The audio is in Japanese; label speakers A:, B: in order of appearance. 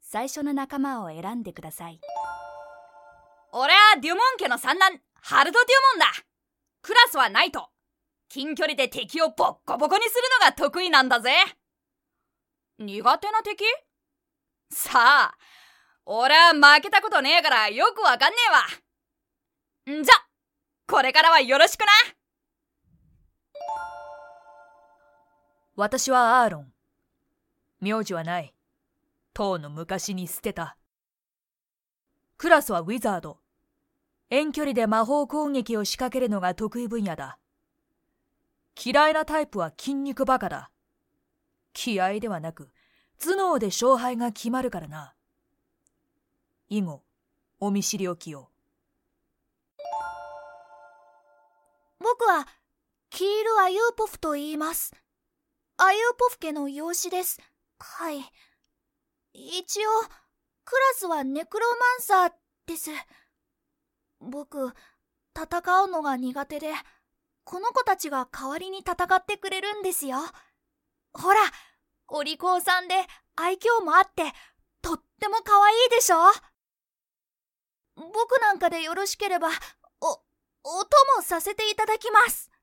A: 最初の仲間を選んでください。
B: 俺はデュモン家の三男、ハルド・デュモンだ。クラスはナイト。近距離で敵をボッコボコにするのが得意なんだぜ。苦手な敵？さあ、俺は負けたことねえからよくわかんねえわ。んじゃ、これからはよろしくな。
C: 私はアーロン。名字はない。とうの昔に捨てた。クラスはウィザード。遠距離で魔法攻撃を仕掛けるのが得意分野だ。嫌いなタイプは筋肉バカだ。気合ではなく頭脳で勝敗が決まるからな。以後、お見知りおきよ。
D: 僕はキール・アユーポフと言います。アユーポフ家の養子です。はい。一応クラスはネクロマンサーです。僕、戦うのが苦手で、この子たちが代わりに戦ってくれるんですよ。ほら、お利口さんで愛嬌もあって、とっても可愛いでしょ。僕なんかでよろしければ、お供させていただきます。